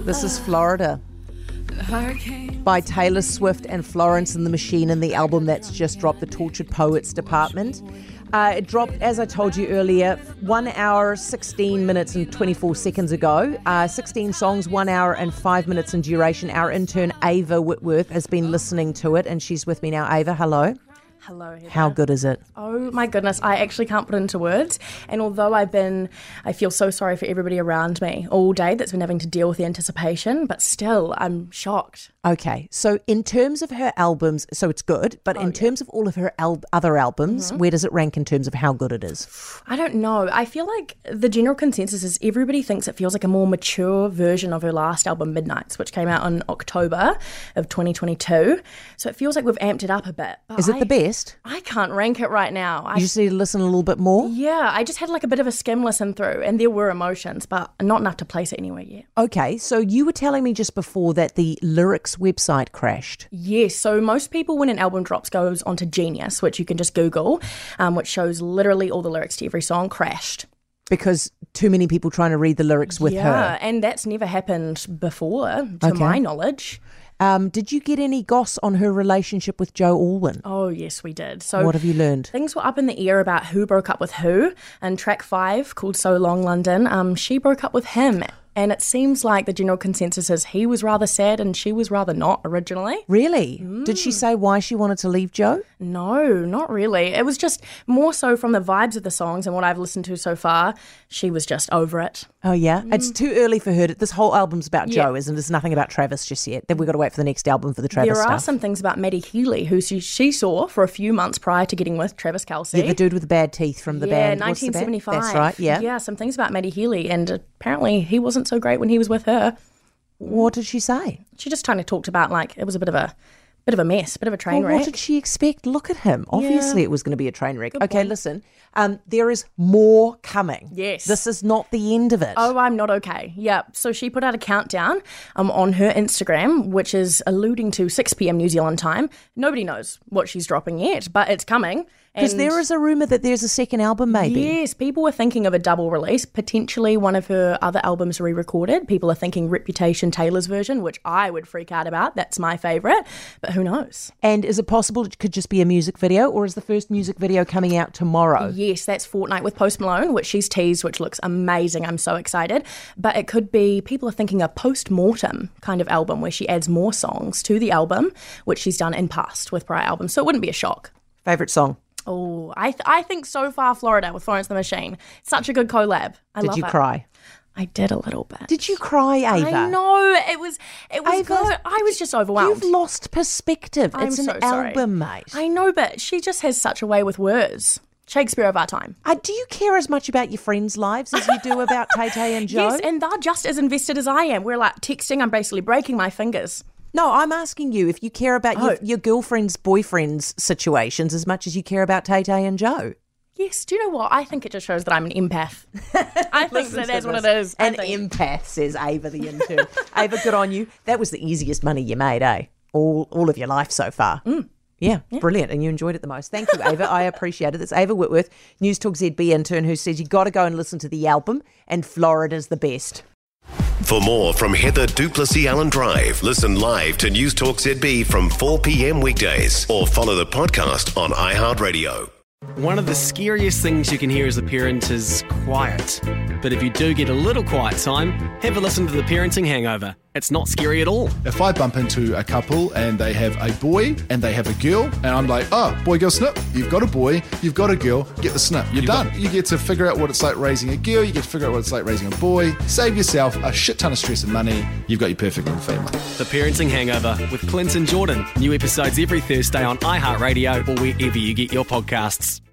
This is Florida by Taylor Swift and Florence and the Machine, and the album that's just dropped, the Tortured Poets Department. It dropped, as I told you earlier, 1 hour, 16 minutes and 24 seconds ago. 16 songs, 1 hour and 5 minutes in duration. Our intern, Ava Whitworth, has been listening to it, and she's with me now. Ava, hello. Hello, Heather. How good is it? Oh my goodness, I actually can't put it into words. And although I feel so sorry for everybody around me all day that's been having to deal with the anticipation, but still, I'm shocked. Okay, so in terms of her albums, so it's good, but in terms of all of her other albums, where does it rank in terms of how good it is? I don't know. I feel like the general consensus is everybody thinks it feels like a more mature version of her last album, Midnights, which came out in October of 2022. So it feels like we've amped it up a bit. Is it the best? I can't rank it right now. You just need to listen a little bit more? Yeah, I just had like a bit of a skim listen through, and there were emotions, but not enough to place it anywhere yet. Okay, so you were telling me just before that the lyrics website crashed. Yes, so most people when an album drops goes onto Genius, which you can just Google, which shows literally all the lyrics to every song, crashed. Because too many people trying to read the lyrics with her. Yeah, and that's never happened before, to my knowledge. Did you get any goss on her relationship with Joe Alwyn? Oh, yes, we did. So what have you learned? Things were up in the air about who broke up with who. And track 5, called So Long London, she broke up with him. And it seems like the general consensus is he was rather sad and she was rather not originally. Really? Did she say why she wanted to leave Joe? No, not really. It was just more so from the vibes of the songs and what I've listened to so far. She was just over it. Oh, yeah? It's too early for her. This whole album's about Joe, isn't it? There's nothing about Travis just yet. Then we've got to wait for the next album for the Travis stuff. There are some things about Maddie Healy, who she saw for a few months prior to getting with Travis Kelce. Yeah, the dude with the bad teeth from the band. Yeah, 1975. That's right, yeah. Yeah, some things about Maddie Healy, and apparently he wasn't so great when he was with her. What did she say? She just kind of talked about like it was a bit of a mess, bit of a train wreck. What did she expect? Look at him. Obviously it was going to be a train wreck. Okay, listen, there is more coming. Yes. This is not the end of it. Oh, I'm not okay. Yeah. So she put out a countdown on her Instagram, which is alluding to 6 p.m. New Zealand time. Nobody knows what she's dropping yet, but it's coming. Because there is a rumour that there's a second album maybe. Yes, people were thinking of a double release, potentially one of her other albums re-recorded. People are thinking Reputation, Taylor's version, which I would freak out about. That's my favourite, but who knows? And is it possible it could just be a music video, or is the first music video coming out tomorrow? Yes, that's Fortnight with Post Malone, which she's teased, which looks amazing. I'm so excited. But it could be, people are thinking a post-mortem kind of album where she adds more songs to the album, which she's done in past with prior albums. So it wouldn't be a shock. Favourite song? Oh, I think so far Florida with Florence and the Machine. Such a good collab. I love it. Did you cry? I did a little bit. Did you cry, Ava? I know. It was Ava, good. I was just overwhelmed. You've lost perspective. I'm it's an so sorry. album, mate. I know, but she just has such a way with words. Shakespeare of our time. Do you care as much about your friends' lives as you do about Tay-Tay and Joe? Yes, and they're just as invested as I am. We're like texting. I'm basically breaking my fingers. No, I'm asking you if you care about your girlfriend's, boyfriend's situations as much as you care about Tay-Tay and Joe. Yes, do you know what? I think it just shows that I'm an empath. I think that's what it is. An empath, says Ava the intern. Ava, good on you. That was the easiest money you made, eh? All of your life so far. Yeah, brilliant. And you enjoyed it the most. Thank you, Ava. I appreciate it. That's Ava Whitworth, News Talk ZB intern, who says you got to go and listen to the album, and Florida's the best. For more from Heather Duplessis Allen Drive, listen live to News Talk ZB from 4 p.m. weekdays or follow the podcast on iHeartRadio. One of the scariest things you can hear as a parent is quiet. But if you do get a little quiet time, have a listen to The Parenting Hangover. It's not scary at all. If I bump into a couple and they have a boy and they have a girl, and I'm like, oh, boy, girl, snip. You've got a boy, you've got a girl, get the snip. You're done. You get to figure out what it's like raising a girl. You get to figure out what it's like raising a boy. Save yourself a shit ton of stress and money. You've got your perfect little family. The Parenting Hangover with Clinton Jordan. New episodes every Thursday on iHeartRadio or wherever you get your podcasts.